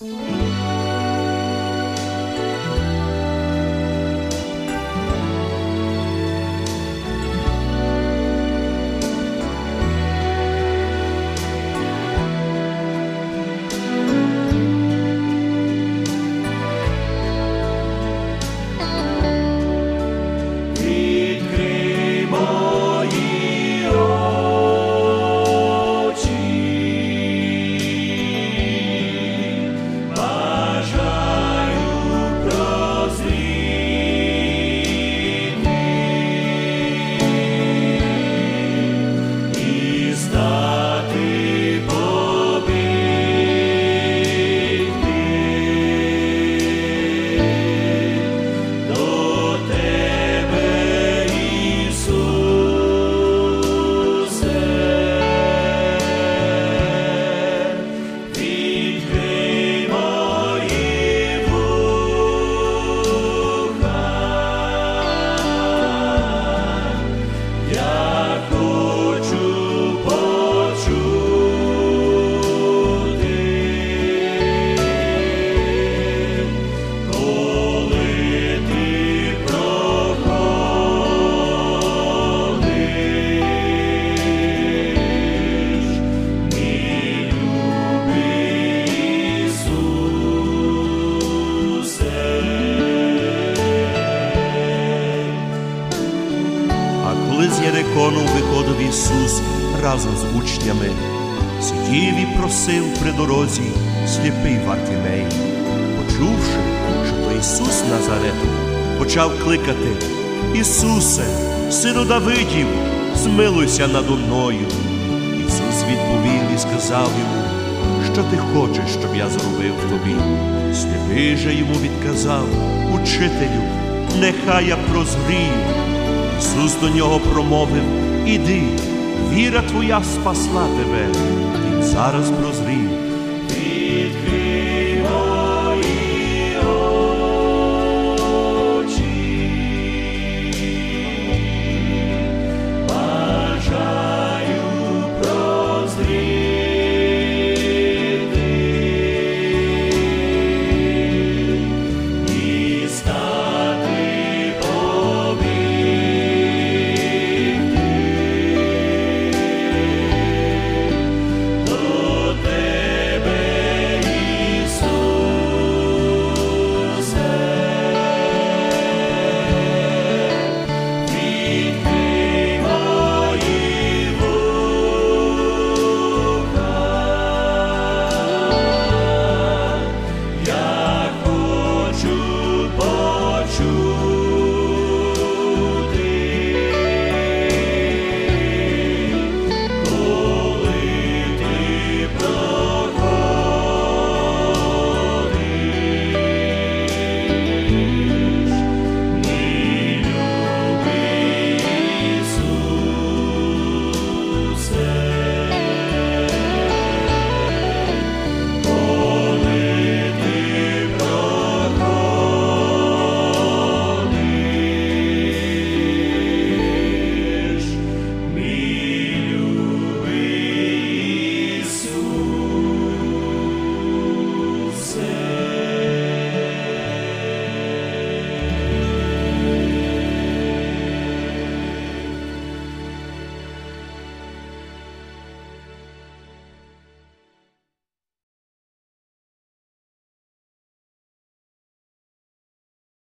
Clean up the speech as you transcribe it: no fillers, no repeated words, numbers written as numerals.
З Єрихону виходив Ісус разом з учнями. Сидів і просив при дорозі сліпий Вартимей. Почувши, що то Ісус Назарету, почав кликати: «Ісусе, сину Давидів, змилуйся надо мною». Ісус відповів і сказав йому: «Що ти хочеш, щоб я зробив тобі?» Сліпий же йому відказав: «Учителю, нехай я прозрію». Ісус до нього промовив: «Іди, віра твоя спасла тебе». Він зараз прозрів